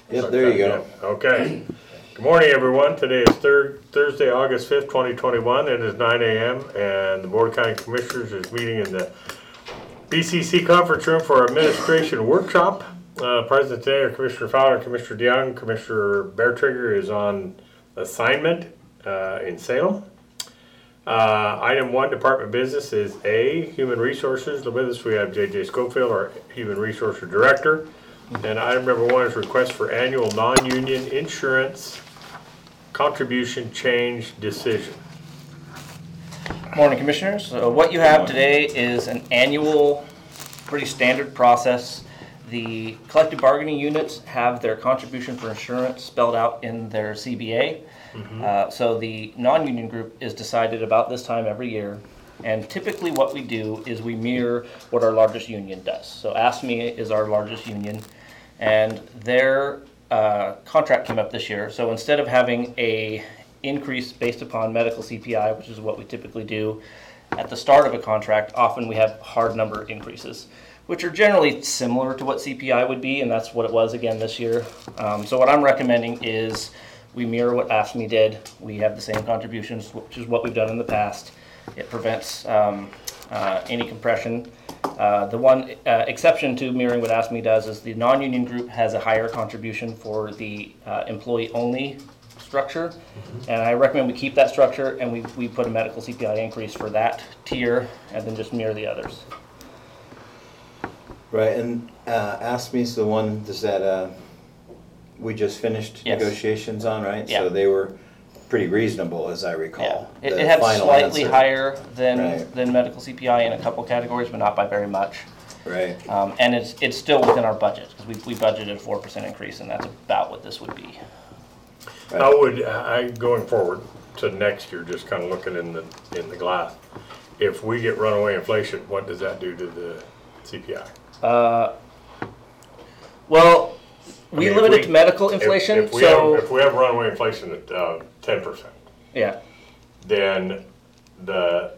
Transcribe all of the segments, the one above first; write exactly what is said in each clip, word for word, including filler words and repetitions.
Yep, there you go. Okay. Good morning, everyone. Today is third, Thursday, August fifth, twenty twenty-one. It is nine A M and the Board of County Commissioners is meeting in the B C C conference room for our administration workshop. Uh, President today are Commissioner Fowler, Commissioner DeYoung. Commissioner Beartrigger is on assignment uh, in Salem. Uh, item one, Department Business, is A, Human Resources. With us we have J J Schofield, our Human Resources Director. And item number one is request for annual non-union insurance contribution change decision. Morning, Commissioners. So what you have today is an annual, pretty standard process. The collective bargaining units have their contribution for insurance spelled out in their C B A. Mm-hmm. uh, so the non-union group is decided about this time every year. And typically what we do is we mirror what our largest union does. So AFSCME is our largest union, and their uh, contract came up this year. So instead of having a increase based upon medical C P I, which is what we typically do at the start of a contract, often we have hard number increases, which are generally similar to what C P I would be, and that's what it was again this year. Um, so what I'm recommending is we mirror what AFSCME did. We have the same contributions, which is what we've done in the past. It prevents um, uh, any compression. Uh, the one uh, exception to mirroring what AFSCME does is the non-union group has a higher contribution for the uh, employee-only structure, mm-hmm. and I recommend we keep that structure and we, we put a medical C P I increase for that tier and then just mirror the others. Right, and uh, AFSCME's the one that uh, we just finished yes. negotiations on, right? Yeah. So they were pretty reasonable, as I recall. Yeah. It, it had slightly answer. higher than right. than medical C P I in a couple categories, but not by very much. Right. Um, and it's it's still within our budget because we we budgeted a four percent increase, and that's about what this would be. Right. How would I going forward to next year? Just kind of looking in the in the glass. If we get runaway inflation, what does that do to the C P I? Uh, well. We I mean, limit we, it to medical inflation, if, if we so have, if we have runaway inflation at uh, ten percent, yeah, then the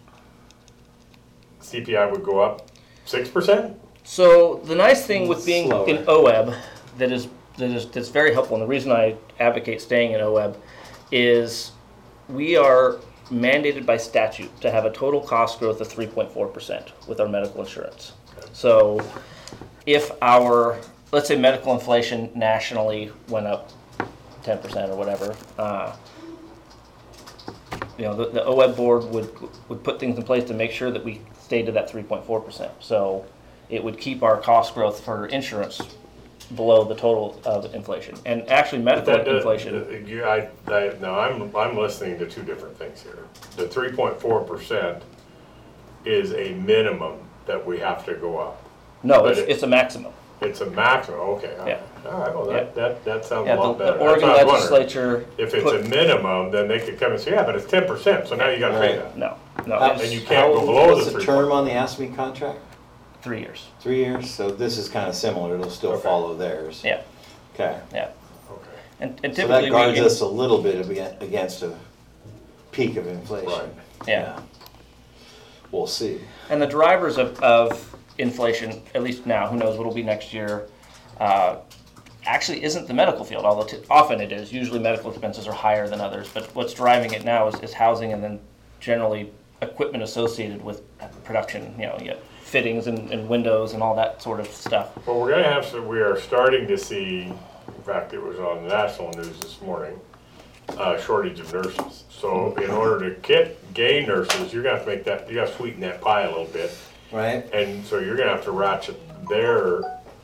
C P I would go up six percent. So the nice thing with being Slower. in O E B that is that is that's very helpful, and the reason I advocate staying in O E B is we are mandated by statute to have a total cost growth of three point four percent with our medical insurance. Okay. So if our let's say medical inflation nationally went up ten percent or whatever, uh, you know, the, the O E B board would would put things in place to make sure that we stayed to that three point four percent. So it would keep our cost growth for insurance below the total of inflation. And actually medical that, that, inflation. That, you, I, I, no, I'm, I'm listening to two different things here. The three point four percent is a minimum that we have to go up. No, it's, it, it's a maximum. It's a maximum, okay. Yeah. All right, well, that, yeah. that, that sounds yeah, a lot the, better. The Oregon legislature. If it's put, a minimum, then they could come and say, yeah, but it's ten percent, so now you got to pay that. No, no. How, and you can't go below what's the the three term on the AFSCME contract? Three years. Three years? So this is kind of similar. It'll still okay. follow theirs. Yeah. Okay. Yeah. Okay. And, and so typically that guards we, us a little bit against a peak of inflation. Right. Yeah. yeah. We'll see. And the drivers of, of inflation, at least now, who knows what it'll be next year, uh, actually isn't the medical field, although t- often it is. Usually medical expenses are higher than others, but what's driving it now is, is housing and then generally equipment associated with production, you know, you have fittings and, and windows and all that sort of stuff. Well, we're going to have some, we are starting to see, in fact, it was on the national news this morning, uh, shortage of nurses. So in order to get, gain nurses, you're going to have to make that, you got to sweeten that pie a little bit. Right. And so you're going to have to ratchet their,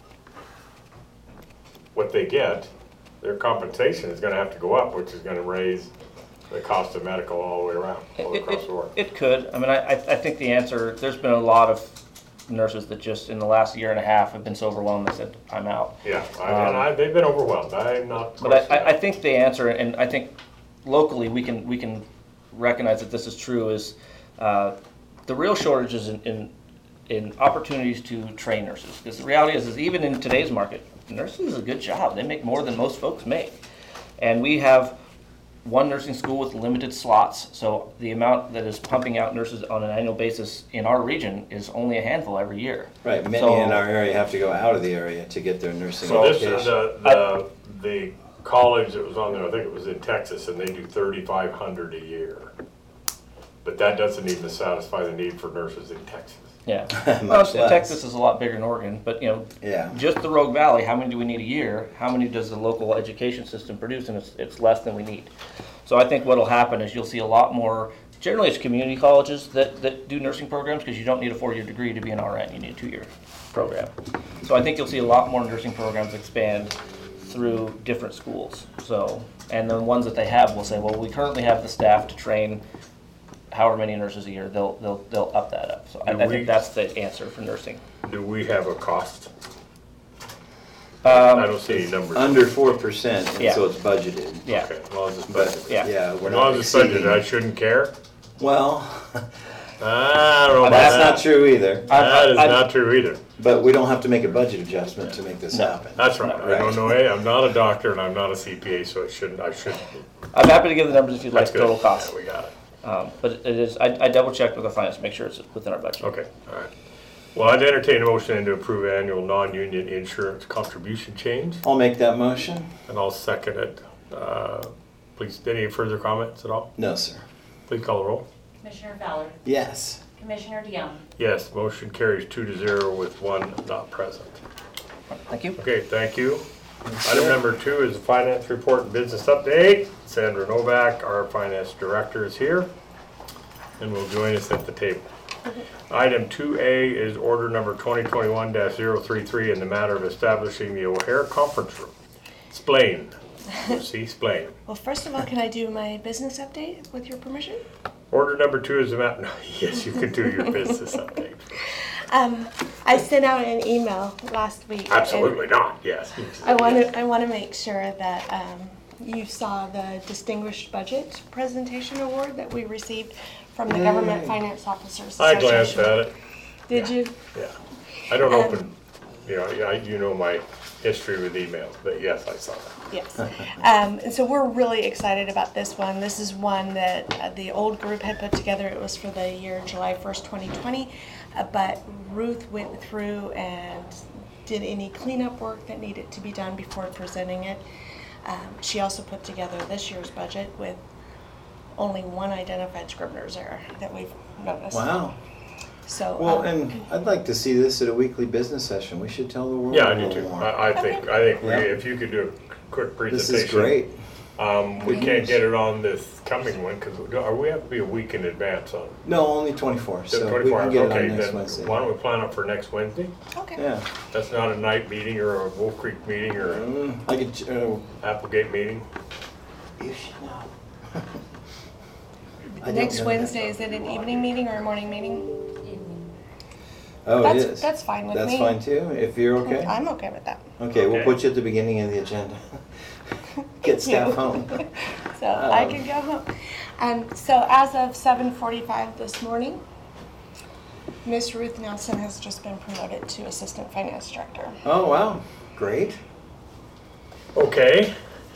what they get, their compensation is going to have to go up, which is going to raise the cost of medical all the way around, all It, across it, the board. it could. I mean, I, I think the answer, there's been a lot of nurses that just in the last year and a half have been so overwhelmed they said, I'm out. Yeah, I, Um, and I, they've been overwhelmed. I'm not. But I, I, I think the answer, and I think locally we can we can recognize that this is true, is uh, the real shortage is in, in in opportunities to train nurses. Because the reality is, is even in today's market, nursing is a good job. They make more than most folks make, and we have one nursing school with limited slots, so the amount that is pumping out nurses on an annual basis in our region is only a handful every year. Right, many So- in our area have to go out of the area to get their nursing So this education. is the, the, the college that was on there, I think it was in Texas, and they do thirty-five hundred a year. But that doesn't even satisfy the need for nurses in Texas. Yeah. Much Well, less. Texas is a lot bigger than Oregon, but you know, Yeah. just the Rogue Valley, how many do we need a year? How many does the local education system produce? And it's, it's less than we need. So I think what'll happen is you'll see a lot more, generally it's community colleges that, that do nursing programs because you don't need a four-year degree to be an R N, you need a two-year program. So I think you'll see a lot more nursing programs expand through different schools. So, and the ones that they have will say, well, we currently have the staff to train however many nurses a year, they'll, they'll, they'll up that up. So I, Do I we- think that's the answer for nursing. Do we have a cost? I Um, don't see any numbers. Under four percent, Yeah. so it's budgeted. yeah. Okay, as long as it's But, budgeted. Yeah. yeah, we're As not long as it's budgeted, exceeding. I shouldn't care. Well, I don't know about that's that. not true either, I- That is I- not true either. but we don't have to make a budget adjustment to make this No. happen. That's right. I Right. don't know, hey, I'm not a doctor and I'm not a C P A, so it shouldn't, I shouldn't. I'm happy to give the numbers if you'd like That's good. total cost. Yeah, we got it. Um, but it is, I, I double checked with the finance to make sure it's within our budget. Okay, all right. Well, I'd entertain a motion to approve annual non-union insurance contribution change, I'll make that motion. and I'll second it. Uh, Please, any further comments at all? No, sir. Please call the roll. Commissioner Fowler, Yes. Commissioner DeYoung, Yes, motion carries two to zero with one not present. Thank you. Okay, thank you. Item number two is the finance report and business update. Sandra Novak, our finance director, is here and will join us at the table. Item two A is order number twenty twenty-one dash zero three three in the matter of establishing the O'Hare Conference Room. Explain. Lucy, explain. Well, first of all, can I do my business update with your permission? Order number two is the map. No, yes, you can do your business update. Um, I sent out an email last week. and Absolutely not, yes. I want to. I want to make sure that um, you saw the Distinguished Budget Presentation Award that we received from the Government Finance Officers I Association. glanced at it, Did you? yeah. I don't Um, open, you know, I, you know my history with emails, but yes, I saw that. Yes. Um, and so we're really excited about this one. This is one that uh, the old group had put together. It was for the year July first, twenty twenty. Uh, but Ruth went through and did any cleanup work that needed to be done before presenting it. Um, she also put together this year's budget with only one identified Scribner's error that we've noticed. Wow. So, Well, um, and I'd like to see this at a weekly business session. We should tell the world Yeah, a I do little too. more. I, I think, I think we- Yeah. if you could do a quick This presentation. is great. Um, we can't get it on this coming one, because we have to be a week in advance on No, only twenty-four, so we twenty-four can hours. get it Okay, on next then Wednesday. why don't we plan it for next Wednesday? okay. Yeah. That's not a night meeting or a Wolf Creek meeting or an Mm, I could, uh, Applegate meeting. you should know. I don't Next know Wednesday, that. is it an evening meeting or a morning meeting? Oh, it That's- is. that's fine with That's me. fine too, if you're okay? I'm okay with that. Okay, we'll Okay. put you at the beginning of the agenda. Get staff home. So I Um, can go home. Um, so as of seven forty-five this morning, Miss Ruth Nelson has just been promoted to Assistant Finance Director. Oh, wow, great. Okay,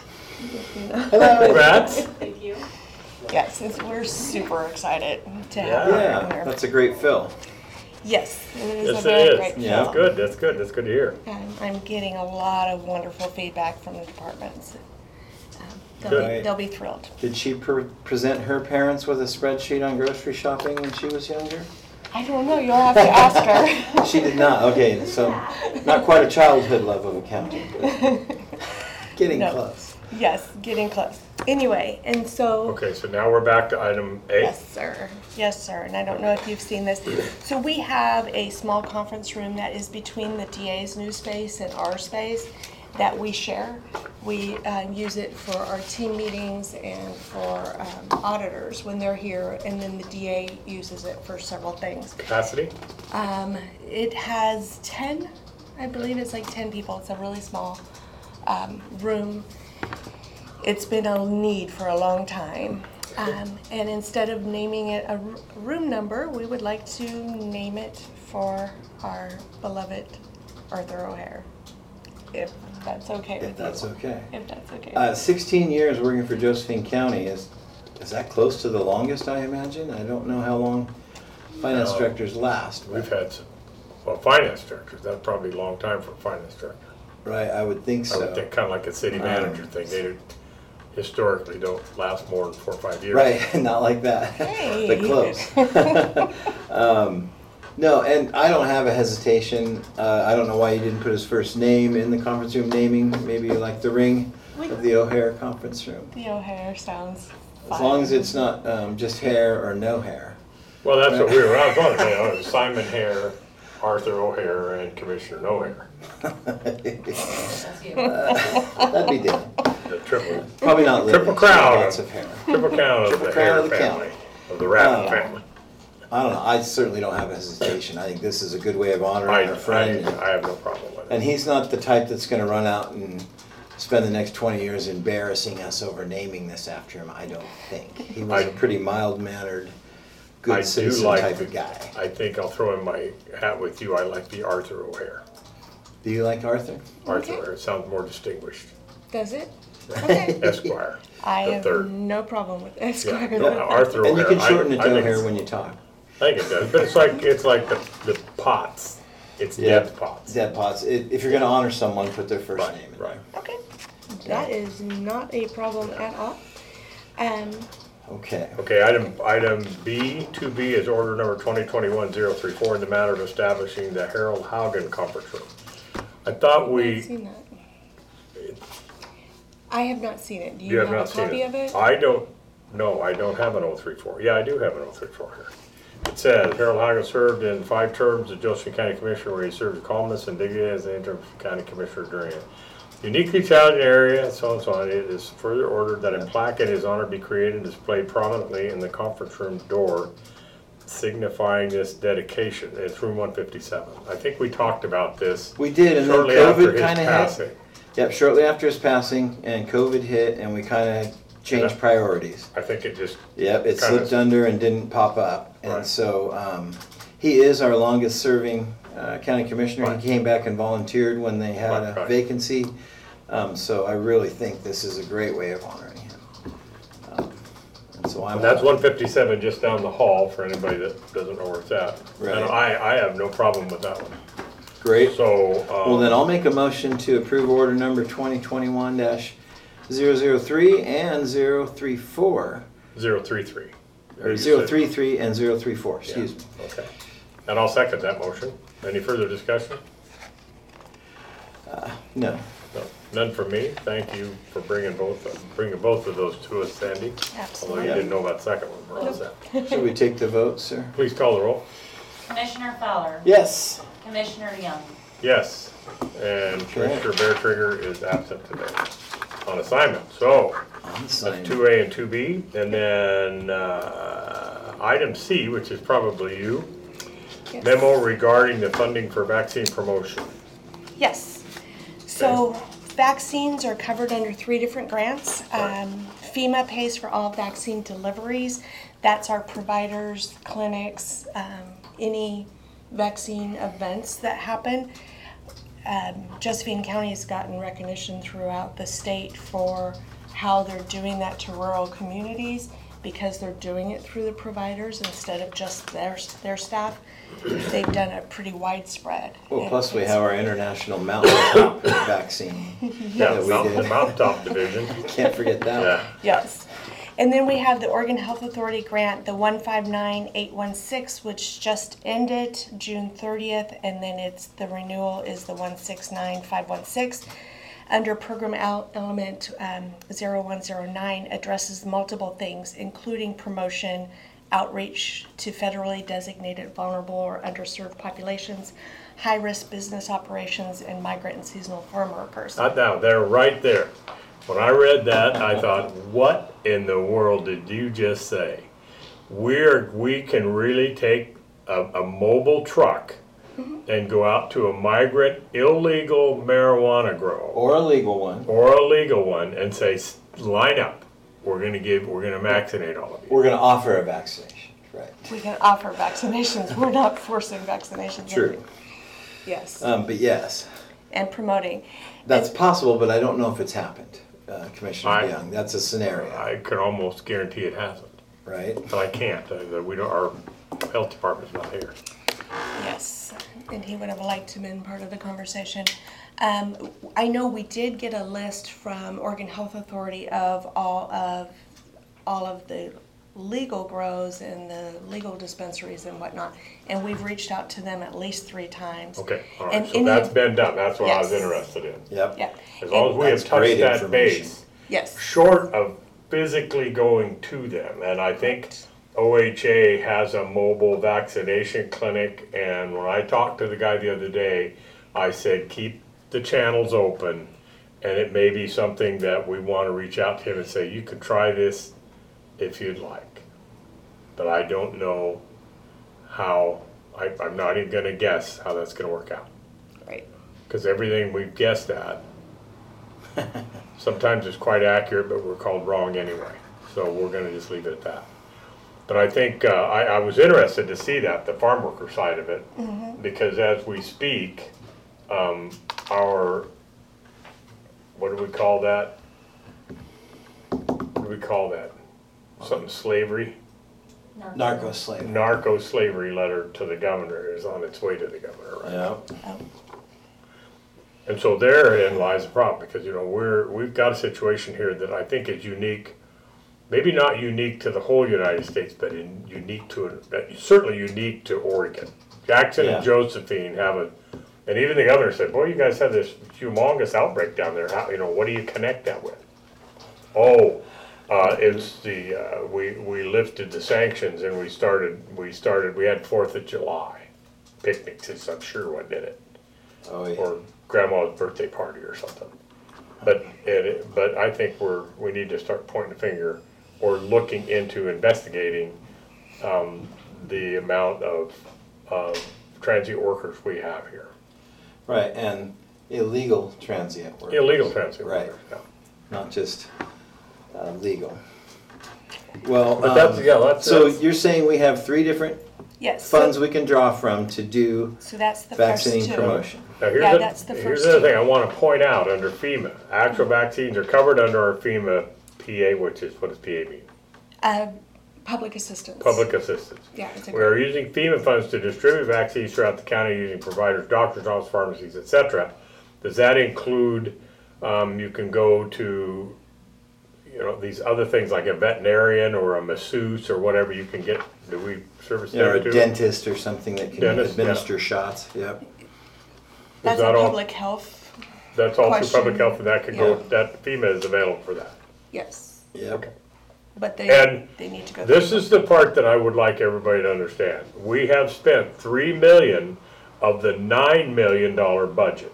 Hello. congrats. thank you. Yes, it's, we're super excited to have Yeah. her in Yeah, there. that's a great fill. Yes, it is Yes, a it very is. great Yeah. fill. That's good, that's good, that's good to hear. And I'm getting a lot of wonderful feedback from the departments. Um, they'll, Good. be, they'll be thrilled. Did she pre- present her parents with a spreadsheet on grocery shopping when she was younger? I don't know, you'll have to ask her. She did not, okay, so not quite a childhood love of accounting, but getting No. close. Yes, getting close. Anyway, and so. Okay, so now we're back to item A. Yes, sir. Yes, sir. And I don't know if you've seen this. So we have a small conference room that is between the D A's new space and our space that we share. We uh, use it for our team meetings and for um, auditors when they're here, and then the D A uses it for several things. Capacity? Um, it has ten, I believe it's like ten people. It's a really small um, room. It's been a need for a long time. Um, and instead of naming it a r- room number, we would like to name it for our beloved Arthur O'Hare. If that's okay with If that's you. okay. If that's okay. Uh, sixteen years working for Josephine County, is, is that close to the longest, I imagine? I don't know how long finance No. directors last. but- We've had some, well, finance directors, that's probably a long time for a finance director. Right, I would think I would so. think kind of like a city manager thing. They don't- historically don't last more than four or five years. Right, not like that, Hey. but close. um, no, and I don't have a hesitation. Uh, I don't know why you didn't put his first name in the conference room naming. Maybe like the ring of the O'Hare conference room. The O'Hare sounds fun. As long as it's not um, just hair or no hair. Well, that's what we were, I was wondering, you know, Simon Hare, Arthur O'Hare, and Commissioner O'Hare. Uh, that'd be different. The triple, Probably not living. Triple crown. Lots of hair. triple crown of Triple the crown Hare of the family, county. of the Rabbit Oh. family. I don't know. I certainly don't have a hesitation. I think this is a good way of honoring I, our friend. I, I have no problem with And it. he's not the type that's going to run out and spend the next twenty years embarrassing us over naming this after him. I don't think. He was I- a pretty mild-mannered, I good do citizen like type the- of guy. I think I'll throw in my hat with you. I like the Arthur O'Hare. Do you like Arthur? Arthur Okay. O'Hare, it sounds more distinguished. Does it? Okay. Esquire, I the have third. no problem with Yeah, Esquire. no, Arthur O'Hare. And you can I- shorten it I to think O'Hare it's- when you talk. I think it does, but it's like, it's like the, the Potts. It's Yeah. Deb Potts. Dead Potts. It, if you're going to honor someone, put their first Right, name in right. Okay. That is not a problem at all. Um, there. Okay. Okay, item, item B, two B is order number twenty twenty-one oh three four in the matter of establishing the Harold Haugen conference room. I thought I've we, seen that. I have not seen it. Do you, you have have, not a seen copy it. of it? I don't, no, I don't have an oh three four. Yeah, I do have an oh three four here. It says, Harold Haugen served in five terms as Josephine County Commissioner, where he served with calmness and dignity as the interim county commissioner during a uniquely challenging area, so and so on. It is further ordered that a plaque in his honor be created and displayed prominently in the conference room door, signifying this dedication. It's room one fifty-seven. I think we talked about this We did, and then shortly after COVID his kind of hit. passing. Yep, shortly after his passing, and COVID hit, and we kind of changed Yeah. priorities. I think it just, Yep, it Kinda. slipped under and didn't pop up. And Right. so um, he is our longest serving uh, county commissioner. Right. He came back and volunteered when they had Right, a right. vacancy. Um, so I really think this is a great way of honoring him. Um, and so I'm. and that's one fifty-seven just down the hall for anybody that doesn't know where it's at. Right. And I, I have no problem with that one. Great. So, Well, then um, I'll make a motion to approve order number twenty twenty-one dash zero zero three and zero three four. zero three three. Or You zero said- three three and zero three four, Yeah, excuse me. Okay. And I'll second that motion. Any further discussion? Uh, no. No, none from me. Thank you for bringing both, of- bringing both of those to us, Sandy. Although you Absolutely. didn't know about the second one, we're all set. Should we take the vote, sir? Please call the roll. Commissioner Fowler? Yes. Commissioner Young? Yes, and Commissioner Bear Trigger is absent today on assignment. So, On that's sign. two A and two B. And then, uh, item C, which is probably you, Yes. memo regarding the funding for vaccine promotion. Yes. So vaccines are covered under three different grants. Right. Um, FEMA pays for all vaccine deliveries. That's our providers, clinics, um, any vaccine events that happen. Um, Josephine County has gotten recognition throughout the state for how they're doing that to rural communities because they're doing it through the providers instead of just their, their staff. They've done a pretty widespread. Well, plus we And- have our international mountaintop vaccine. Yeah, that we Mountain, did. Mountaintop Division. Can't forget that Yeah. one. Yes. And then we have the Oregon Health Authority grant, the one five nine eight one six, which just ended June thirtieth, and then it's, the renewal is the one six nine five one six. Under program el- element um, zero one zero nine addresses multiple things, including promotion, outreach to federally designated vulnerable or underserved populations, high-risk business operations, and migrant and seasonal farm workers. Not now, they're right there. When I read that, I thought, what in the world did you just say? We're, we can really take a, a mobile truck and go out to a migrant illegal marijuana grow Or a legal one. or a legal one and say, "S- line up. We're gonna give, we're gonna vaccinate all of you. We're gonna offer a vaccination, right? We can offer vaccinations. We're not forcing vaccinations. True. Yes, Um, but yes, and promoting. that's possible, but I don't know if it's happened, uh, Commissioner I- Young. That's a scenario, I can almost guarantee it hasn't, right? but I can't. Uh, that we don't, our health department's not here. Yes, and he would have liked to have been part of the conversation. Um, I know we did get a list from Oregon Health Authority of all of, all of the legal grows and the legal dispensaries and whatnot, and we've reached out to them at least three times. Okay, all And right, so any that's of- been done, that's what I was Yes. interested in. Yep. Yeah. As long as we have That's great touched that information. base, Yes. short of physically going to them, and I think O H A has a mobile vaccination clinic, and when I talked to the guy the other day, I said, keep the channels open, and it may be something that we want to reach out to him and say, you can try this if you'd like. But I don't know how, I, I'm not even gonna guess how that's gonna work out. Right. Because everything we've guessed at sometimes is quite accurate, but we're called wrong anyway. So we're gonna just leave it at that. But I think, uh, I, I was interested to see that, the farm worker side of it, because as we speak, um, our, what do we call that? What do we call that? Something slavery? Narco slave. Narco slavery letter to the governor is on its way to the governor right now. Yeah. Oh, And so therein lies the problem, because, you know, we're, we've got a situation here that I think is unique, maybe not unique to the whole United States, but in, unique to, uh, certainly unique to Oregon. Jackson Yeah. and Josephine have a, and even the governor said, boy, you guys have this humongous outbreak down there, how, you know, what do you connect that with? Oh, uh, it's the, uh, we, we lifted the sanctions and we started, we started, we had Fourth of July picnics, is I'm sure what did it. Oh, yeah. Or grandma's birthday party or something. But it, but I think we're, we need to start pointing the finger or looking into investigating um, the amount of, of transient workers we have here. Right, and illegal transient work. Illegal transient Right. workers, yeah. Not just uh, legal. Well, But that's, um, yeah, that's, so that's- you're saying we have three different yes. so- funds we can draw from to do So that's the first vaccine two. promotion. now here's yeah, the, that's the here's first the other two. thing I want to point out under FEMA. Actual vaccines are covered under our FEMA P A, which is, what does P A mean? Uh, public assistance. Public assistance. Yeah, it's a We are using FEMA funds to distribute vaccines throughout the county using providers, doctors, offices, pharmacies, et cetera. Does that include, um, you can go to, you know, these other things like a veterinarian or a masseuse or whatever you can get, do we service You know, there a too? dentist or something that can Dentist, yeah. administer shots, yep. That's that a all- public health. That's all through question. public health and that could go, Yeah. that FEMA is available for that. Yes, Yep. but they And they need to go. This through. is the part that I would like everybody to understand. We have spent three million of the nine million dollar budget.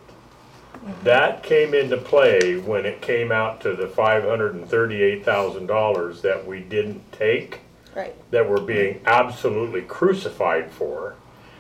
That came into play when it came out to the five hundred and thirty-eight thousand dollars that we didn't take, right. that we're being absolutely crucified for.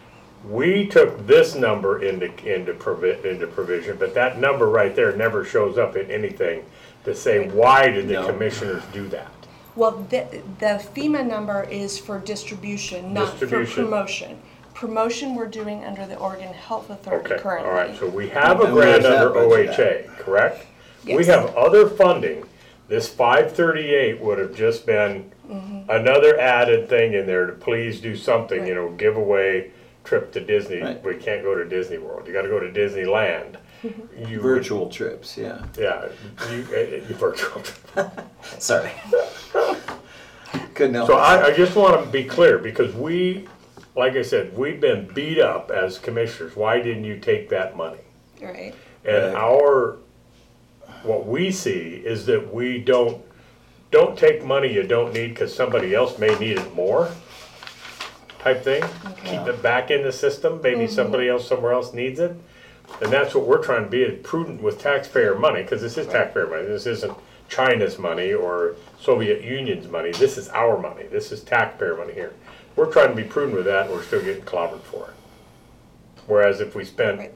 We took this number into, into provi- into provision, but that number right there never shows up in anything to say, why did the No. commissioners do that? Well, the the FEMA number is for distribution, not Distribution. for promotion. Promotion we're doing under the Oregon Health Authority Okay, currently. all right, so we have a And where's grant that under O budget H A, correct? We Yes. have other funding. This five thirty-eight would have just been another added thing in there to please do something, you Right. know, give away trip to Disney. Right. We can't go to Disney World, you gotta go to Disneyland. You would- Virtual trips, yeah. Yeah, you, uh, you virtual. Sorry. Couldn't help So myself. I, I just want to be clear, because we, like I said, we've been beat up as commissioners. Why didn't you take that money? Right. And Right. our, what we see is that we don't, don't take money you don't need because somebody else may need it more, type thing. Keep it back in the system, maybe somebody else somewhere else needs it. And that's what we're trying to be, prudent with taxpayer money, because this is taxpayer money. This isn't China's money or Soviet Union's money. This is our money. This is taxpayer money here. We're trying to be prudent with that, and we're still getting clobbered for it. Whereas if we spent Right.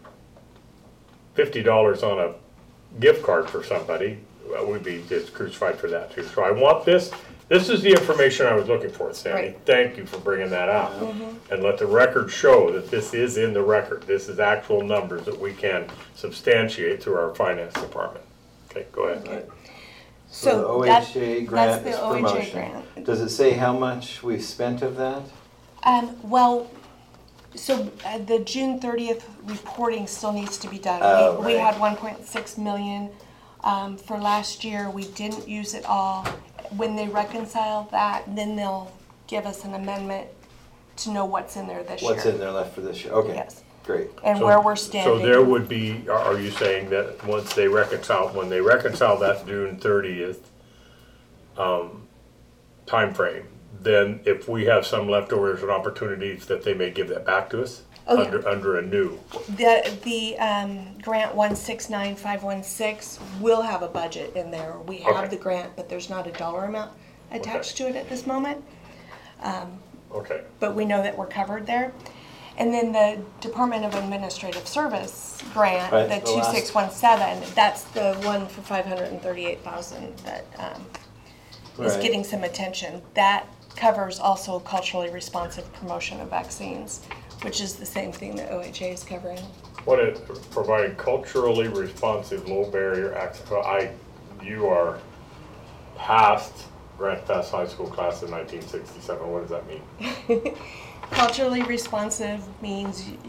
fifty dollars on a gift card for somebody, well, we'd be just crucified for that too. So I want this, this is the information I was looking for, Sandy. Right. Thank you for bringing that out. And let the record show that this is in the record. This is actual numbers that we can substantiate through our finance department. Okay, go ahead. So the So that, O H A grant that's is the O H A promotion. grant. Does it say how much we've spent of that? Um, well, So uh, the June thirtieth reporting still needs to be done. Oh, We, we right. had one point six million um, for last year. We didn't use it all. When they reconcile that, then they'll give us an amendment to know what's in there this year. What's in there left for this year? Okay, Yes. great. And So- where we're standing. So there would be, are are you saying that once they reconcile, when they reconcile that June thirtieth um, timeframe, then if we have some leftovers and opportunities that they may give that back to us? Oh, yeah. Under, under a new, The, the um, grant one six nine five one six will have a budget in there. We have Okay. the grant, but there's not a dollar amount attached to it at this moment. okay. But we know that we're covered there. And then the Department of Administrative Service grant, Right, the the last- two six one seven, that's the one for five hundred thirty-eight thousand that um, is Right. getting some attention. That covers also culturally responsive promotion of vaccines, which is the same thing that O H A is covering. What it, providing culturally responsive, low barrier access, well, I, you are past Grant Pass High School class of nineteen sixty-seven, what does that mean? Culturally responsive means y-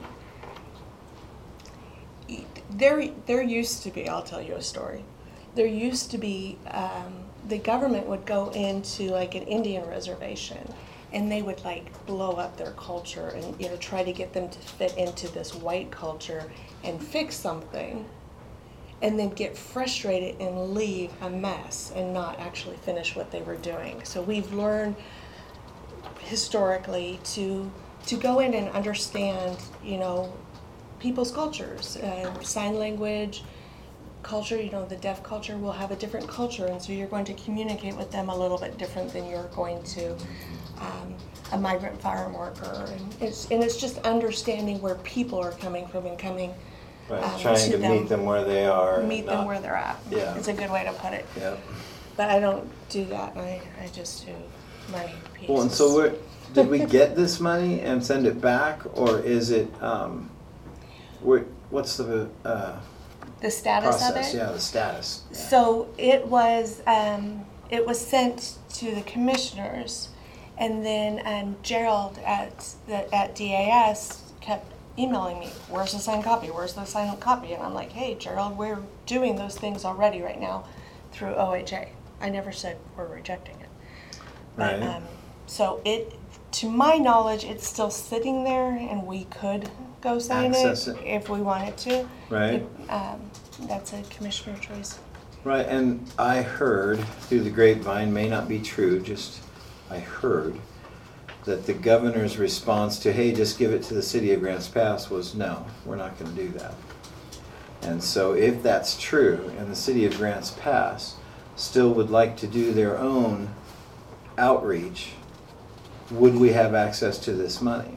y- there, there used to be, I'll tell you a story. There used to be, um, the government would go into like an Indian reservation and they would like blow up their culture and, you know, try to get them to fit into this white culture and fix something and then get frustrated and leave a mess and not actually finish what they were doing. So we've learned historically to to go in and understand, you know, people's cultures, uh, sign language culture. You know, the deaf culture will have a different culture, and so you're going to communicate with them a little bit different than you're going to um, a migrant farm worker. And it's and it's just understanding where people are coming from and coming Right, um, trying to to them. meet them where they are. and meet them not- where they're at. Yeah. It's a good way to put it. Yeah. But I don't do that. I, I just do money pieces. Well, and so we're, did we get this money and send it back, or is it, um, where, what's the, uh, the status process? of it. Yeah, the status. Yeah. So it was um, it was sent to the commissioners, and then um, Gerald at the at D A S kept emailing me, "Where's the signed copy? Where's the signed copy?" And I'm like, "Hey, Gerald, we're doing those things already right now through O H A. I never said we're rejecting it." But, Right. um, so it, to my knowledge, it's still sitting there, and we could go sign Access it it. if we wanted to. Right. It, um, that's a commissioner choice. Right, and I heard through the grapevine, may not be true, just I heard that the governor's response to, hey, just give it to the city of Grants Pass was, no, we're not gonna do that. And so if that's true, and the city of Grants Pass still would like to do their own outreach, would we have access to this money?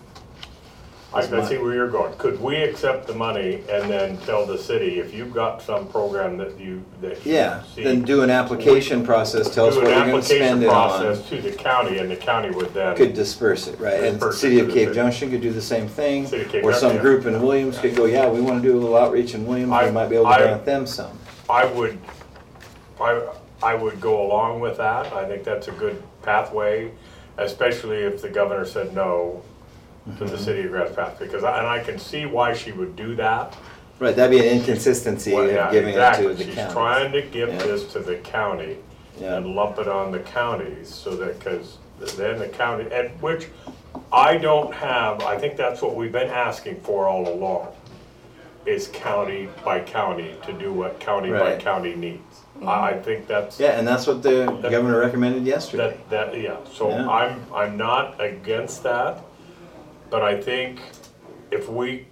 I I see where you're going. Could we accept the money and then tell the city, if you've got some program that you, that you Yeah, see, then do an application process, tell us do what an you're gonna spend application it on. process to the county, and the county would then. Could disperse it, right? And the Disperse it city to of the Cape city. Junction could do the same thing. City of Cape Or some Junction, group yeah. in Williams could go, yeah, we wanna do a little outreach in Williams, we I- might be able to I- grant them some. I would, I, I would go along with that. I think that's a good pathway, especially if the governor said no to the city of Grants Pass, because, I- and I can see why she would do that. Right, that'd be an inconsistency Well, yeah, of giving it exactly. to the She's county. trying to give Yeah. this to the county Yeah. and lump it on the counties, so that, because then the county, and which I don't have, I think that's what we've been asking for all along, is county by county to do what county by Right. county needs. I, I think that's, Yeah, and that's what the governor recommended yesterday. that, that, yeah, so Yeah. I'm, I'm not against that, but I think if we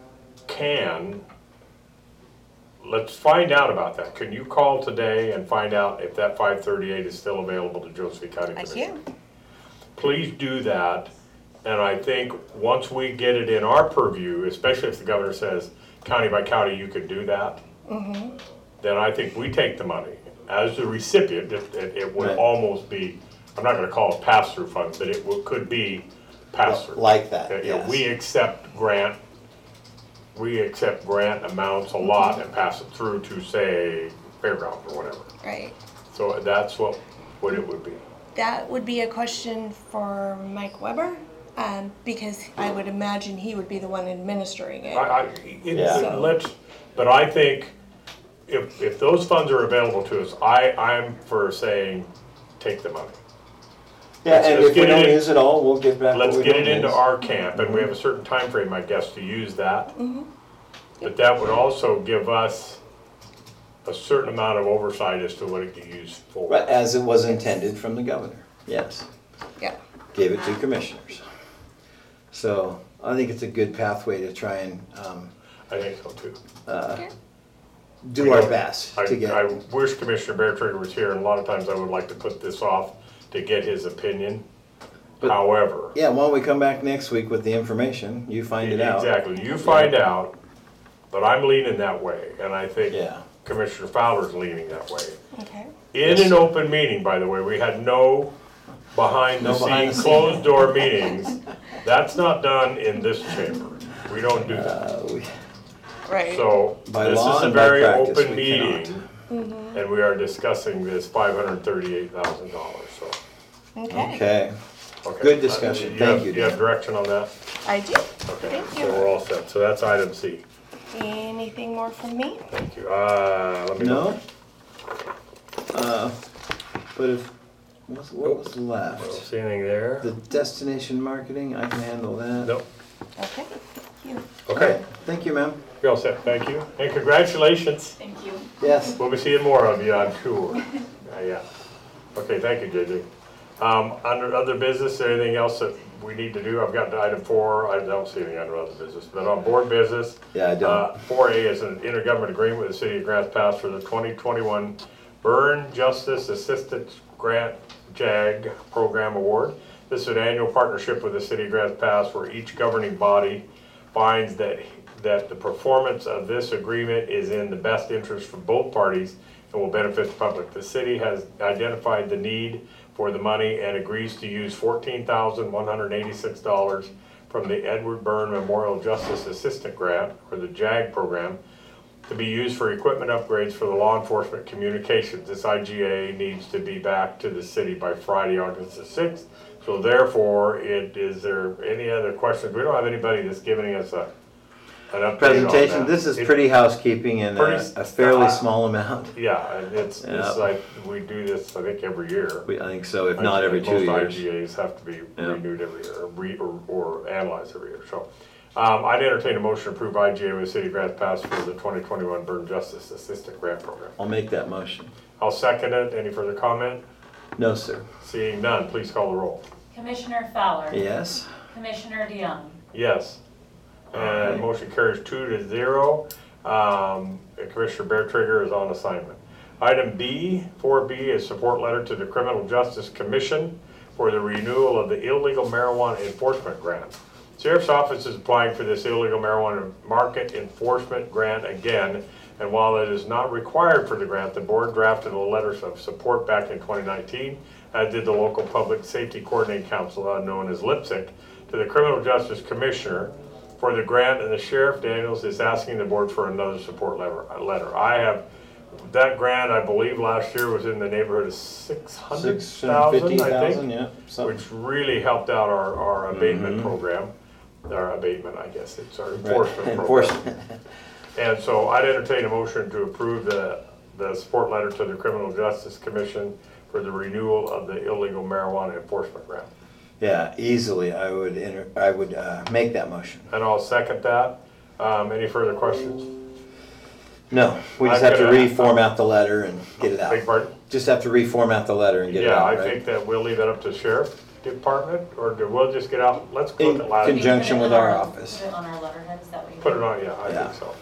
can, let's find out about that. Can you call today and find out if that five thirty-eight is still available to Josephine County I Commissioner? can. Please do that, and I think once we get it in our purview, especially if the governor says county by county, you could do that, then I think we take the money. As the recipient, it, it, it would Right. almost be, I'm not gonna call it pass-through funds, but it would, could be pass-through. Like that, Okay, yeah, yes. We accept grant, we accept grant amounts a lot and pass it through to, say, fairgrounds or whatever. Right. So that's what, what it would be. That would be a question for Mike Weber. um, because I would imagine he would be the one administering it. I, I, it, Yeah. let's, but I think if, if those funds are available to us, I, I'm for saying, take the money. Yeah, Let's- and let's if we get it don't in- use it all, we'll give back what Let's we get don't it into use. our camp, and we have a certain time frame, I guess, to use that. But that would also give us a certain amount of oversight as to what it could use for. Right, as it was intended from the governor, yes. Yeah. Gave it to commissioners. So I think it's a good pathway to try and um, I think so too. Okay. do We our don't- best I, to get. I wish Commissioner Beartrigger was here, and a lot of times I would like to put this off to get his opinion. But- However, Yeah, why don't we come back next week with the information, you find it out. exactly, you find out, but I'm leaning that way, and I think Yeah. Commissioner Fowler's leaning that way. Okay. In Yes, an sir. open meeting, by the way, we had no behind the No behind scenes, the scene. closed door meetings. That's not done in this chamber. We don't do that. Uh, we- Right. So By this law is a and by very practice, open we cannot. meeting, and we are discussing this five hundred thirty-eight thousand dollars, so. Okay. Okay, okay. Good discussion. Uh, Thank have- you, You have Dan. direction on that? I do. Okay, Thank so we're you. all set. So that's item C. Anything more from me? Thank you. Uh, let me no? look. Uh, But if, what's- what was I don't left? see anything there. The destination marketing, I can handle that. Nope. Okay. Thank you. Okay, Thank you, ma'am. you're all set. Thank you. And congratulations. Thank you. Yes. We'll be seeing more of you, I'm sure. Yeah, yeah. Okay, thank you, J J. Um, under other business, anything else that we need to do? I've got to item four, I don't see anything under other business, but on board business. Yeah, I don't. Four A is an intergovernmental agreement with the city of Grants Pass for the twenty twenty-one Burn Justice Assistance Grant JAG Program Award. This is an annual partnership with the city of Grants Pass where each governing body finds that, that the performance of this agreement is in the best interest for both parties and will benefit the public. The city has identified the need for the money and agrees to use fourteen thousand one hundred eighty-six dollars from the Edward Byrne Memorial Justice Assistant Grant, or the JAG program, to be used for equipment upgrades for the law enforcement communications. This I G A needs to be back to the city by Friday, August the sixth. So therefore, it, is there any other questions? We don't have anybody that's giving us a, an update on Presentation, that. this is It- pretty housekeeping and Pretty a s- a fairly uh, small amount. Yeah, and it's, Yeah. it's like, we do this, I think, every year. We, I think so, if not every two Most years. I G As have to be Yeah. renewed every year, or re, or, or analyzed every year, so. Um, I'd entertain a motion to approve I G A with City of Grants Pass for the twenty twenty-one Burn Justice Assistant Grant Program. I'll make that motion. I'll second it. Any further comment? No, sir. Seeing none, please call the roll. Commissioner Fowler? Yes? Commissioner DeYoung? Yes. Alright. And motion carries two to zero. Um, Commissioner Beartrigger is on assignment. Item B, four B is support letter to the Criminal Justice Commission for the renewal of the illegal marijuana enforcement grant. Sheriff's Office is applying for this illegal marijuana market enforcement grant again, and while it is not required for the grant, the board drafted a letter of support back in twenty nineteen, as did the local Public Safety Coordinating Council, uh, known as LIPSIC, to the Criminal Justice Commissioner for the grant, and the Sheriff Daniels is asking the board for another support letter. letter. I have, that grant, I believe last year was in the neighborhood of six hundred Six hundred fifty thousand, I thousand, think, yeah, something. which really helped out our, our abatement Mhm. program. Our abatement, I guess, it's our Right. enforcement program. Enforcement. And so I'd entertain a motion to approve the, the support letter to the Criminal Justice Commission for the renewal of the illegal marijuana enforcement grant. Yeah, easily, I would enter, I would, uh, make that motion. And I'll second that. Um, any further questions? No, we just I'm have to gonna- reformat the letter and get it out. Beg pardon? Just have to reformat the letter and get it Yeah, out, I right? think that we'll leave that up to the Sheriff Department, or do- we'll just get out, let's In look at last, conjunction- Conjunction Put it with on our office. Put it on our letterhead, is that what you? put it on, yeah, I Yeah. think so.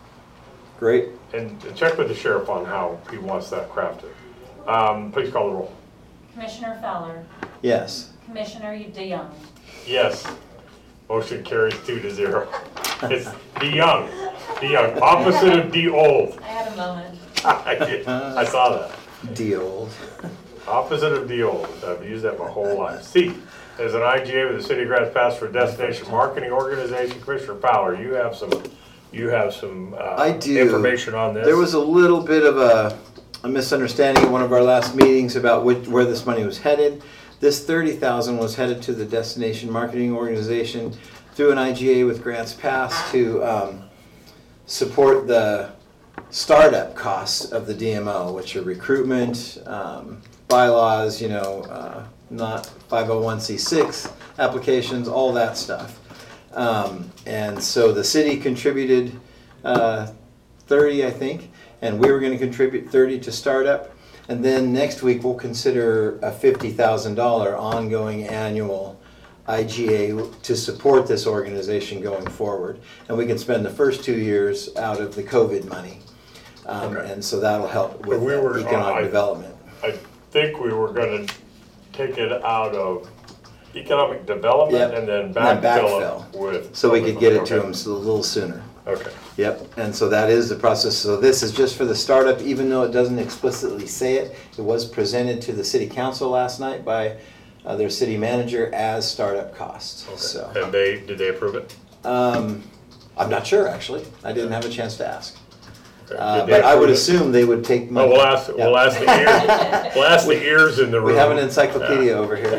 Great. And check with the Sheriff on how he wants that crafted. Um, please call the roll. Commissioner Fowler? Yes. Commissioner DeYoung? Yes. Motion carries two to zero. It's de-young, de-young, opposite of de-old. I had a moment. I did, I saw that. Deal. Opposite of de-old. I've used that my whole life. C is an I G A with the City of Grants Pass for Destination Marketing Organization. Commissioner Fowler, you have some, you have some, uh, I do. information on this. There was a little bit of a, a misunderstanding at one of our last meetings about which, where this money was headed. This thirty thousand was headed to the Destination Marketing Organization through an I G A with Grants Pass to um, support the startup costs of the D M O, which are recruitment, um, bylaws, you know, uh, not five oh one c six applications, all that stuff. Um, and so the city contributed uh, thirty, I think, and we were going to contribute thirty to startup. And then next week we'll consider a fifty thousand dollars ongoing annual I G A to support this organization going forward. And we can spend the first two years out of the COVID money. Um, Okay. And so that'll help with we uh, were- economic I- development. I think we were gonna take it out of economic development Yep. and then And then backfill it backfill. with. So we could get it to Okay. them a little sooner. Okay, Yep, and so that is the process. So this is just for the startup, even though it doesn't explicitly say it. It was presented to the city council last night by uh, their city manager as startup costs. So, okay. And they, did they approve it? um, I'm not sure, actually. I didn't have a chance to ask. Okay. Uh, Did they But I would approve it? assume they would take Oh, money. we'll ask, we'll Yeah. ask the ears, we'll ask the ears in the room. We have an encyclopedia over here,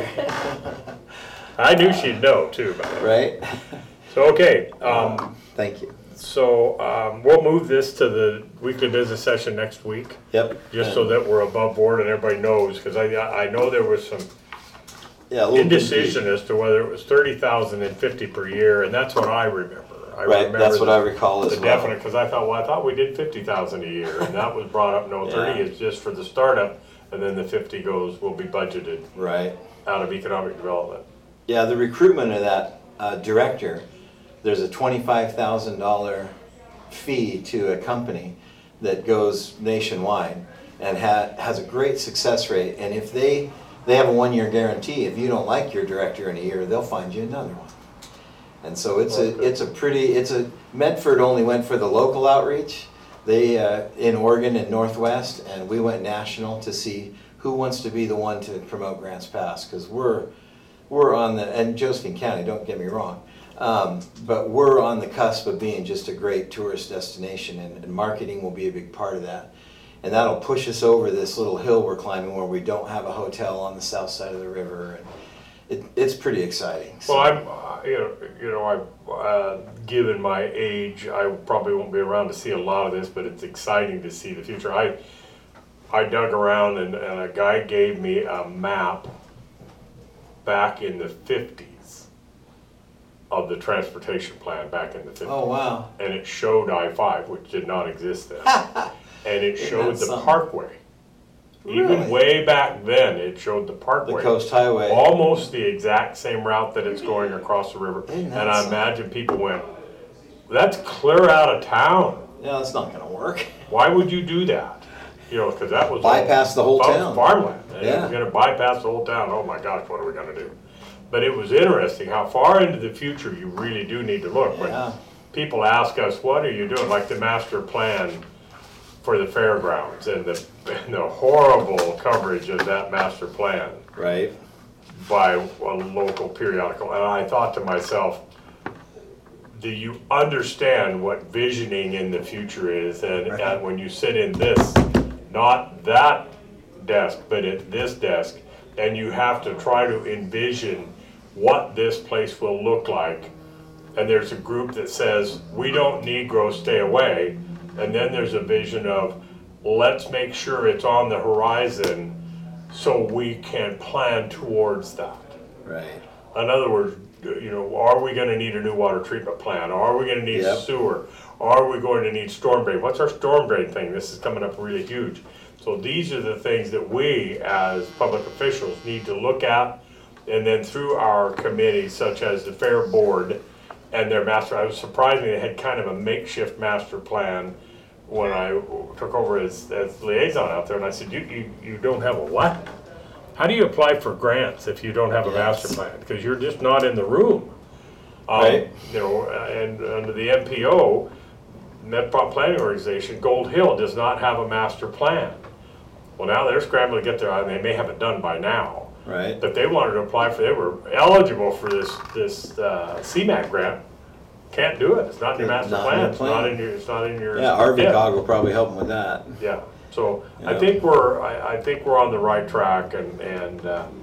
I knew she'd know too, by the way. right? So, okay, um, Thank you. so, um, we'll move this to the weekly business session next week, Yep. just so that we're above board and everybody knows, because I, I know there was some Yeah, a little indecision as to whether it was thirty thousand and fifty per year, and that's what I remember. I Right, remember that's what I the- recall as The well. definite, because I thought, well, I thought we did fifty thousand a year, and that was brought up, no, thirty Yeah. is just for the startup, and then the fifty goes, will be budgeted Right. out of economic development. Yeah, the recruitment of that uh, director, there's a twenty-five thousand dollars fee to a company that goes nationwide and ha has a great success rate. And if they, they have a one-year guarantee, if you don't like your director in a year, they'll find you another one. And so it's a, it's a pretty, it's a, Medford only went for the local outreach. They, uh, in Oregon and Northwest, and we went national to see who wants to be the one to promote Grants Pass, because we're, we're on the, and Josephine County, don't get me wrong, um, but we're on the cusp of being just a great tourist destination, and, and marketing will be a big part of that. And that'll push us over this little hill we're climbing where we don't have a hotel on the south side of the river, and it, it's pretty exciting. So- Well, I'm, uh, you know, you know, I, uh, given my age, I probably won't be around to see a lot of this, but it's exciting to see the future. I, I dug around and, and a guy gave me a map back in the fifties of the transportation plan back in the fifties. Oh, wow. And it showed I five, which did not exist then. And it Isn't showed that the something? parkway. Really? Even way back then, it showed the The parkway. Coast Highway. Almost the exact same route that it's going across the river. Isn't And that I something? imagine people went, that's clear out of town. Yeah, that's not gonna work. Why would you do that? You know, because that was. Bypass the whole that was town. Farmland. And Yeah. You're gonna bypass the whole town. Oh my gosh, what are we gonna do? But it was interesting how far into the future you really do need to look. When Yeah. people ask us, what are you doing? Like the master plan for the fairgrounds and the, and the horrible coverage of that master plan Right. by a local periodical. And I thought to myself, do you understand what visioning in the future is? And, Right. and when you sit in this, not that desk, but at this desk, and you have to try to envision what this place will look like. And there's a group that says, we don't need growth, stay away. And then there's a vision of, let's make sure it's on the horizon so we can plan towards that. Right. In other words, you know, are we gonna need a new water treatment plant? Are we gonna need Yep. sewer? Are we going to need storm drain? What's our storm drain thing? This is coming up really huge. So these are the things that we, as public officials, need to look at. And then through our committees, such as the Fair Board and their master, I was surprised they had kind of a makeshift master plan when I took over as, as liaison out there, and I said, you, you, you don't have a what? How do you apply for grants if you don't have a master Yes. plan? Because you're just not in the room. Um, Right. You know, and under the M P O, Metropolitan Planning Organization, Gold Hill does not have a master plan. Well, now they're scrambling to get there, and they may have it done by now. Right. But they wanted to apply for, they were eligible for this, this uh, C MAC grant. Can't do it, it's not in your master Not in plan, your it's not plan. in your, it's not in your. Yeah, R V Yeah. cog will probably help them with that. Yeah, so I Yeah. think we're, I, I think we're on the right track, and, and, uh,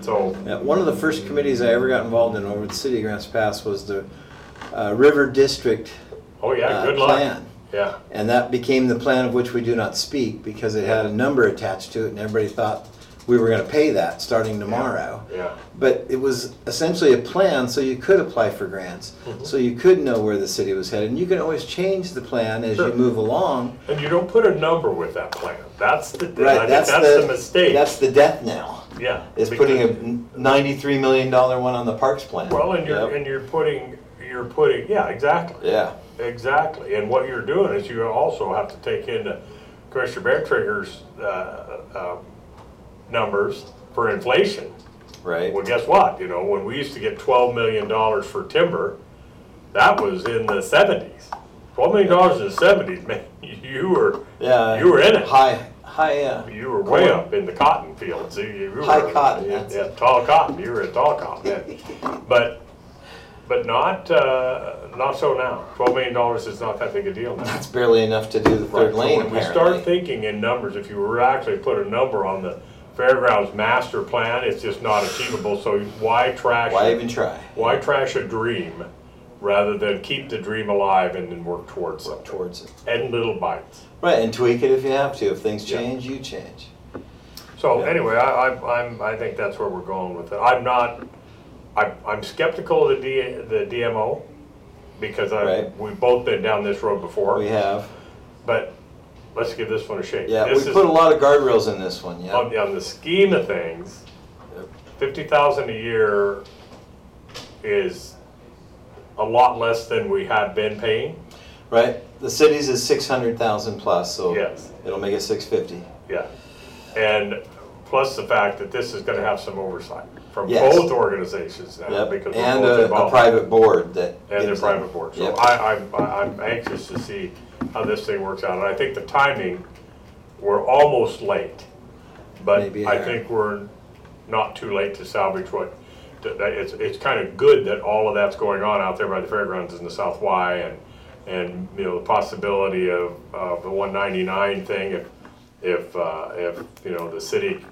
So, Yeah, one of the first committees I ever got involved in over the city of Grants Pass was the uh, River District oh yeah, uh, good luck. plan. Yeah, And that became the plan of which we do not speak because it had a number attached to it and everybody thought we were going to pay that starting tomorrow. yeah. But it was essentially a plan so you could apply for grants, Mhm. so you could know where the city was headed. And you can always change the plan as Sure. you move along. And you don't put a number with that plan. That's the, I Right, think that's, that's the, the mistake. That's the death knell. Yeah. Is because- putting a ninety-three million dollar one on the parks plan. Well, and you're, Yep. and you're putting, you're putting, yeah, exactly. Yeah, Exactly, and what you're doing is you also have to take into Commissioner Beartrigger's uh, uh, numbers for inflation. right. Well, guess what? You know, when we used to get twelve million dollars for timber, that was in the seventies. twelve million dollars in the seventies, man, you were, Yeah. you were in it. High, high, uh, You were way corn. up in the cotton fields. You- you were- High cotton, Yeah, that's yeah, it. tall cotton. You were a tall cotton. Yeah. But, but not, uh, not so now. Twelve million dollars is not that big a deal now. That's barely enough to do the Right, third so lane when we start apparently. thinking in numbers, if you were actually put a number on the fairgrounds master plan, it's just not achievable. So why trash? Why it? even try? Why trash a dream rather than keep the dream alive and then work towards Work it? towards it. And little bites. Right, and tweak it if you have to. If things Yeah. change, you change. So Yeah. anyway, I, I, I'm, I think that's where we're going with it. I'm not, I'm, I'm skeptical of the D, the D M O because I, Right. we've both been down this road before. We have. But let's give this one a shake. Yeah, This we is- put a lot of guardrails in this one, yeah. On, on the scheme of things, Yep. fifty thousand a year is a lot less than we had been paying. Right? The city's is six hundred thousand plus, so Yes. it'll make it six fifty. Yeah. And plus the fact that this is gonna have some oversight from Yes. both organizations now. Yep, Because we're and both a, a involved. private board that. And the gives them- private board. So Yep. I, I'm, I'm anxious to see how this thing works out. And I think the timing, we're almost late. But Maybe I there. think we're not too late to salvage what, that- that it's, it's kind of good that all of that's going on out there by the fairgrounds in the South Y and, and, you know, the possibility of, of the one ninety-nine thing if, if, uh, if, you know, the city,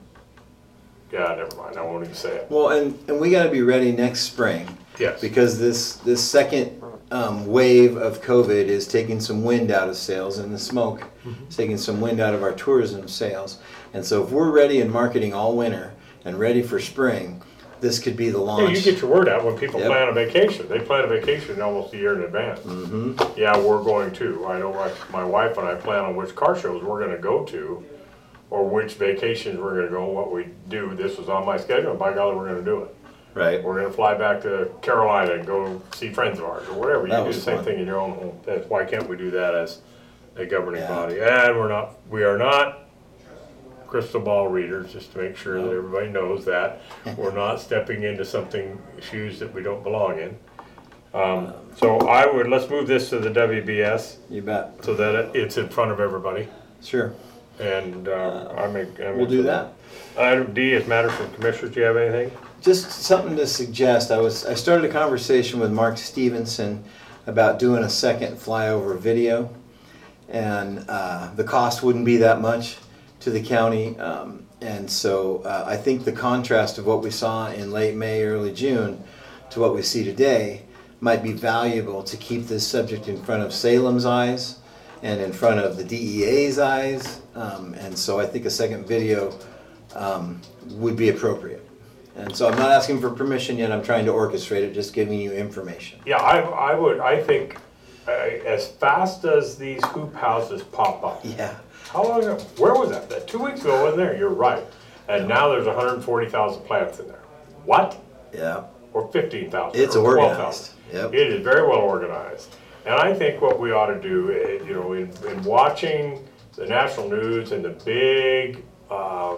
yeah, never mind, I won't even say it. Well, and, and we gotta be ready next spring. Yes. Because this, this second um, wave of COVID is taking some wind out of sales, and the smoke Mm-hmm. is taking some wind out of our tourism sales. And so if we're ready in marketing all winter and ready for spring, this could be the Yeah, launch. you get your word out when people Yep. plan a vacation. They plan a vacation almost a year in advance. hmm Yeah, we're going to. I know my, my wife and I plan on which car shows we're gonna go to, or which vacations we're gonna go, what we do. This was on my schedule, and by golly, we're gonna do it. Right. We're gonna fly back to Carolina and go see friends of ours, or whatever. You That do was the same fun. thing in your own home. That's why can't we do that as a governing Yeah. body? And we're not, we are not crystal ball readers, just to make sure that everybody knows that. We're not stepping into something, shoes that we don't belong in. Um, so I would, let's move this to the W B S You bet. so that it- it's in front of everybody. Sure. And, uh, I make. I'm We'll do into that. Item D is matters from commissioners. Do you have anything? Just something to suggest. I was I started a conversation with Mark Stevenson about doing a second flyover video, and uh, the cost wouldn't be that much to the county. Um, and so uh, I think the contrast of what we saw in late May, early June, to what we see today might be valuable to keep this subject in front of Salem's eyes and in front of the D E A's eyes. Um, and so I think a second video um, would be appropriate. And so I'm not asking for permission yet, I'm trying to orchestrate it, just giving you information. Yeah, I, I would, I think, uh, as fast as these hoop houses pop up. Yeah, How long ago, where was that? That two weeks ago, wasn't there? You're right. And now there's one hundred forty thousand plants in there. What? yeah, Or fifteen thousand? It's or twelve organized. thousand. Yep. It is very well organized. And I think what we ought to do, eh, you know, in, in watching the national news and the big um,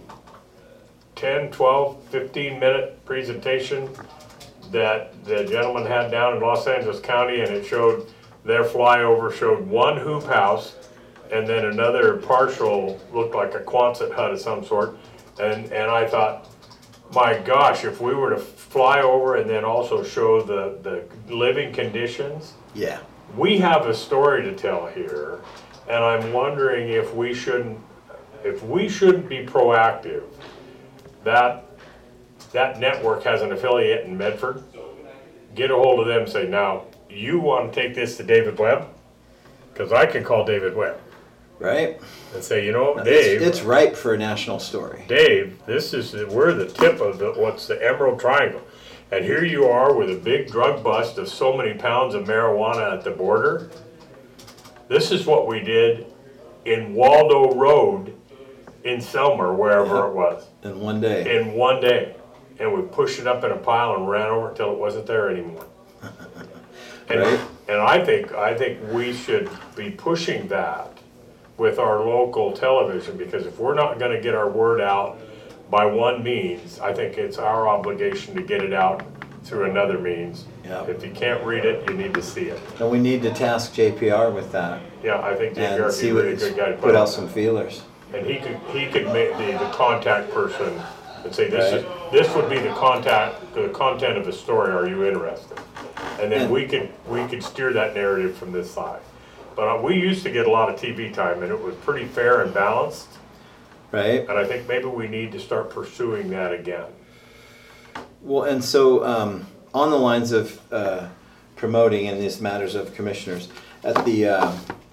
ten, twelve, fifteen minute presentation that the gentleman had down in Los Angeles County, and it showed their flyover showed one hoop house and then another partial, looked like a Quonset hut of some sort. And, and I thought, my gosh, if we were to fly over and then also show the, the living conditions, yeah. we have a story to tell here. And I'm wondering if we shouldn't, if we shouldn't be proactive. That that network has an affiliate in Medford, get a hold of them and say, now, you want to take this to David Webb? Because I can call David Webb Right? and say, you know, It's, Dave, it's ripe for a national story. Dave, this is, we're the tip of the, what's the Emerald Triangle. And here you are with a big drug bust of so many pounds of marijuana at the border. This is what we did in Waldo Road in Selmer, wherever it was, In one day. in one day. And we pushed it up in a pile and ran over until it wasn't there anymore. And, Right. and I think, I think we should be pushing that with our local television, because if we're not gonna get our word out by one means, I think it's our obligation to get it out through another means. Yeah. If you can't read it, you need to see it. And we need to task J P R with that Yeah, I think J P R and would see be a what, really good guy to put on out that. some feelers. And he could, he could make the, the contact person and say, this is, Right. this would be the contact, the content of the story, are you interested? And then And- we could, we could steer that narrative from this side. But uh, we used to get a lot of T V time and it was pretty fair and balanced. Right? And I think maybe we need to start pursuing that again. Well, and so um, on the lines of uh, promoting in these matters of commissioners, at the uh,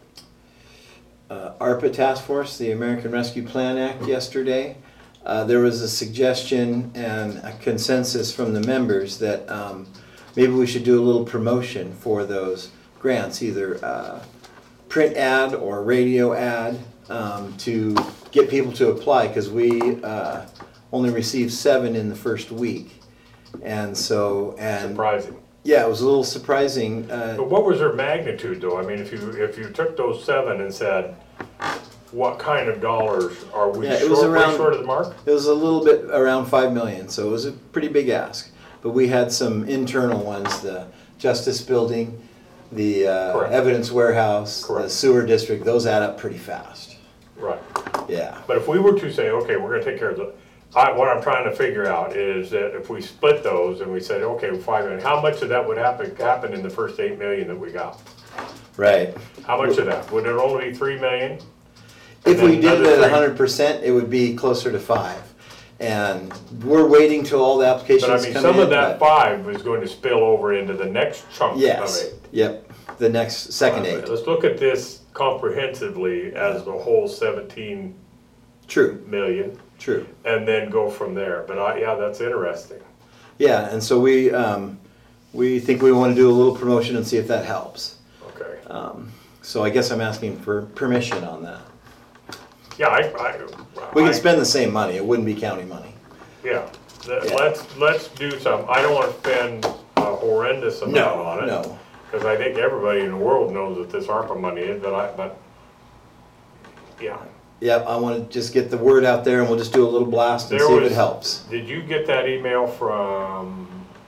uh, ARPA Task Force, the American Rescue Plan Act yesterday, uh, there was a suggestion and a consensus from the members that um, maybe we should do a little promotion for those grants, either uh, print ad or radio ad, um, to get people to apply, because we uh, only received seven in the first week. And so, and Surprising. yeah, it was a little surprising. Uh, But what was their magnitude though? I mean, if you, if you took those seven and said, what kind of dollars are we Yeah, it short, was way around- short of the mark? It was a little bit around five million, so it was a pretty big ask. But we had some internal ones, the Justice Building, the uh, Correct. Evidence Warehouse, the Correct. Sewer District, those add up pretty fast. Right. Yeah. But if we were to say, okay, we're gonna take care of the, I, what I'm trying to figure out is that if we split those and we said, okay, five million, how much of that would happen, happen in the first eight million that we got? Right. How much of that? Would it only be three million? If And we then did it another at three- hundred percent, it would be closer to five. And we're waiting till all the applications But come I in. mean, some of that but- five is going to spill over into the next chunk of Yes, it. yep, the next, second eight. Let's look at this comprehensively as the whole seventeen True, million true. and then go from there. But I, yeah, that's interesting. Yeah, and so we, um, we think we want to do a little promotion and see if that helps. Okay. Um, So I guess I'm asking for permission on that. Yeah, I, I. We I- can spend the same money, it wouldn't be county money. Yeah, Let- Yeah. let's, let's do some, I don't wanna spend a horrendous amount on it. No, Cause I think everybody in the world knows that this ARPA money is, but I, but, yeah. Yep, I want to just get the word out there and we'll just do a little blast and There see if was- it helps. Did you get that email from,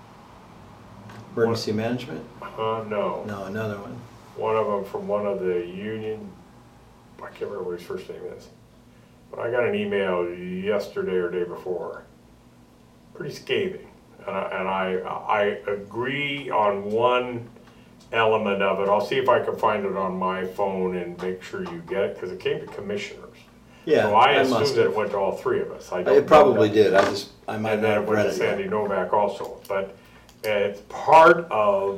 Emergency management? uh, no, No, another one. one of them from one of the union, I can't remember what his first name is. But I got an email yesterday or day before, pretty scathing. And I, and I, I agree on one element of it. I'll see if I can find it on my phone and make sure you get it, because it came to commissioners. Yeah, So I I assumed must that have. it went to all three of us. I don't It probably know. did, I just, I might And not then it have went read to it Sandy yet. Novak also. But it's part of,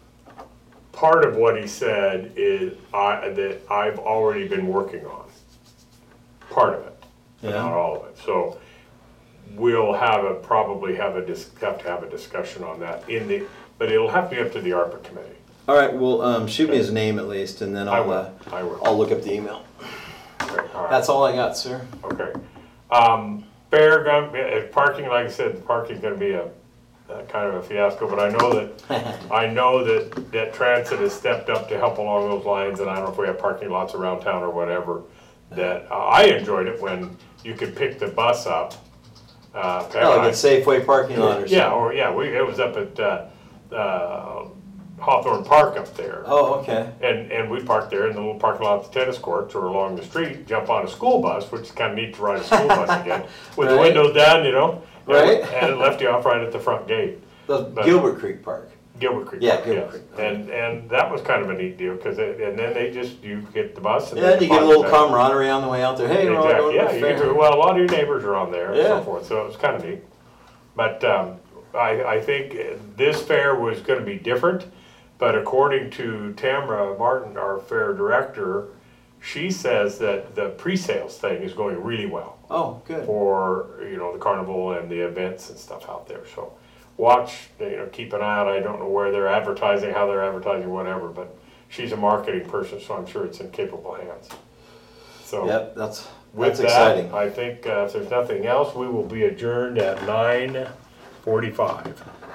part of what he said is I, that I've already been working on. Part of it, but Yeah. not all of it. So we'll have a, probably have a, dis- have to have a discussion on that in the, but it'll have to be up to the ARPA committee. All right, well, um, shoot me his name at least and then I I'll, will, uh, I will. I'll look up the email. Okay, all right. That's all I got, sir. Okay. Um, fair gun, uh, parking, like I said, the parking's gonna be a, a kind of a fiasco, but I know that, I know that, that transit has stepped up to help along those lines, and I don't know if we have parking lots around town or whatever, that, uh, I enjoyed it when you could pick the bus up. Uh, Oh, like a Safeway parking lot or something. yeah, or, yeah, we, it was up at, uh, uh, Hawthorne Park up there. Oh, okay. And, and we parked there in the little parking lot of the tennis courts or along the street, jump on a school bus, which is kind of neat to ride a school bus again, with the Right. windows down, you know? and- Right. And it left you off right at the front gate, The But- Gilbert Creek Park. Gilbert Creek. Yeah, Park, Gilbert yes. Creek. And, and that was kind of a neat deal, cause it, and then they just, you get the bus and. Yeah, then you get a park little back. camaraderie on the way out there. Hey, we're all Exactly, going to yeah, the you get to, fair. well, a lot of your neighbors are on there and so Yeah. forth, so it was kind of neat. But um, I, I think this fair was going to be different, but according to Tamara Martin, our fair director, she says that the pre-sales thing is going really well Oh, good. for, you know, the carnival and the events and stuff out there. So watch, you know, keep an eye out. I don't know where they're advertising, how they're advertising, whatever, but she's a marketing person, so I'm sure it's in capable hands. So Yep, that's, with that's that, exciting. I think uh, if there's nothing else, we will be adjourned at nine forty-five.